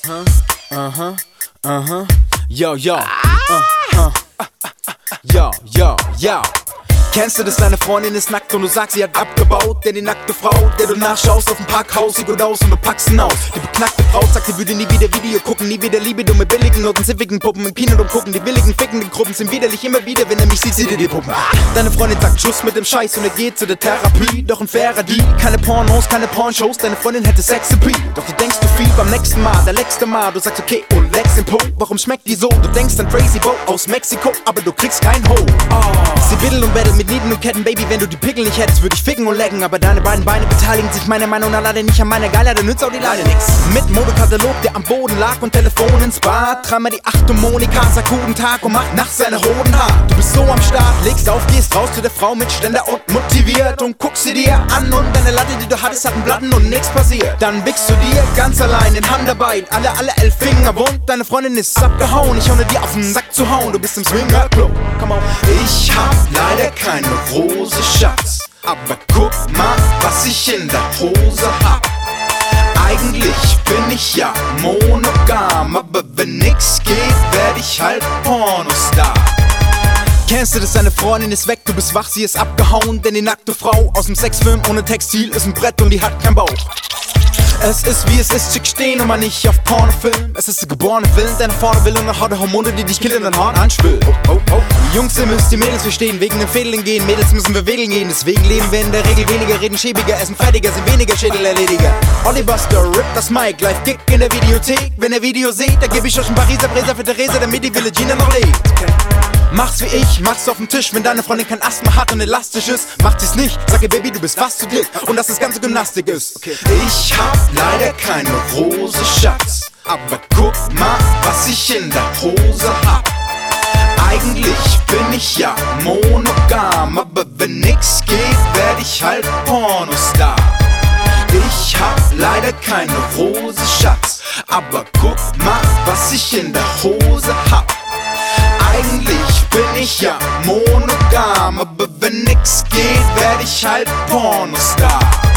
Yo, yo. Yo, yo, yo. Kennst du das, deine Freundin ist nackt und du sagst, sie hat abgebaut? Denn die nackte Frau, der du nachschaust auf dem Parkhaus, sieht gut aus und du packst ihn aus. Die beknackte Braut sagt, sie würde nie wieder Video gucken, nie wieder Liebe, dumme billigen Noten, ziffigen Puppen im Kino gucken. Die billigen, fickenden Gruppen sind widerlich immer wieder, wenn er mich sieht, sieht er die Puppen. Deine Freundin sagt, Schluss mit dem Scheiß und er geht zu der Therapie. Doch ein fairer Deal, keine Pornos, keine Pornshows, deine Freundin hätte Sexappeal. Doch du denkst zu viel beim nächsten Mal, der letzte Mal. Du sagst okay und legst den Po, warum schmeckt die so? Du denkst an Crazy Bo aus Mexiko, aber du kriegst kein Ho. Sie biddel und bettel mit Nieten und Ketten, Baby, wenn du die Pickel nicht hättest, würde ich ficken und lecken. Aber deine beiden Beine beteiligen sich meiner Meinung nach leider nicht an meiner Geilheit, da nützt auch die Leine nix. Mit Modekatalog, der am Boden lag und Telefon ins Bad. Dreimal die 8 und Monika sagt guten Tag und macht nachts seine roten Haar. Du bist so am Start, legst auf, gehst raus zu der Frau mit Ständer und motiviert und guckst sie dir an und deine Latte, die du hattest, hat einen Platten und nix passiert. Dann wickst du dir ganz allein in Handarbeit, alle 11 Finger wund, deine Freundin ist abgehauen. Ich ohne dir auf den Sack zu hauen, du bist im Swingerclub. Come on. Ich hab leider keine Rose, Schatz, aber guck mal, was ich in der Hose hab. Eigentlich bin ich ja monogam, aber wenn nix geht, werd ich halt Pornostar. Kennst du das, deine Freundin ist weg, du bist wach, sie ist abgehauen. Denn die nackte Frau aus dem Sexfilm ohne Textil ist ein Brett und die hat keinen Bauch. Es ist wie es ist, schick stehen und mal nicht auf Pornofilm. Es ist der geborene Willen, deine vorne will und noch harte Hormone, die dich killen und hart anspülen. Die Jungs, ihr müsst die Mädels verstehen, wegen den Fädeln gehen. Mädels müssen wir wedeln gehen, deswegen leben wir in der Regel weniger, reden schäbiger, essen feidiger, sind weniger Schädelerlediger. Olli Buster rippt das Mic, live Gig in der Videothek. Wenn ihr Video seht, da geb ich euch ein Pariser Bräser für Theresa, damit die Villagina noch lebt. Mach's wie ich, mach's auf dem Tisch, wenn deine Freundin kein Asthma hat und elastisch ist. Macht sie's nicht, sag ihr Baby, du bist fast zu dick und dass das ganze Gymnastik ist. Ich hab leider keine Rose, Schatz, aber guck mal, was ich in der Hose hab. Eigentlich bin ich ja monogam, aber wenn nix geht, werd ich halt Pornostar. Ich hab leider keine Rose, Schatz, aber guck mal, was ich in der Hose hab. Eigentlich bin ich ja monogam, aber wenn nix geht, werd ich halt Pornostar.